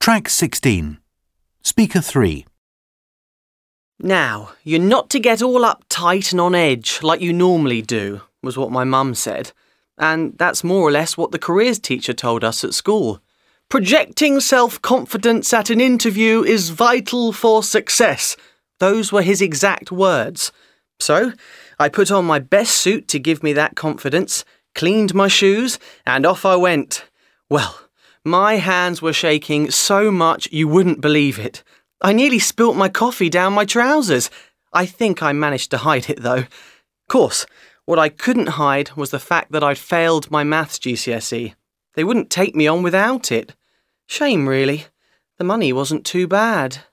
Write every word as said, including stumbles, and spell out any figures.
Track sixteen. Speaker three. Now, you're not to get all uptight and on edge like you normally do, was what my mum said. And that's more or less what the careers teacher told us at school. Projecting self-confidence at an interview is vital for success. Those were his exact words. So, I put on my best suit to give me that confidence, cleaned my shoes, and off I went. Well, my hands were shaking so much you wouldn't believe it. I nearly spilt my coffee down my trousers. I think I managed to hide it, though. Of course, what I couldn't hide was the fact that I'd failed my maths G C S E. They wouldn't take me on without it. Shame, really. The money wasn't too bad.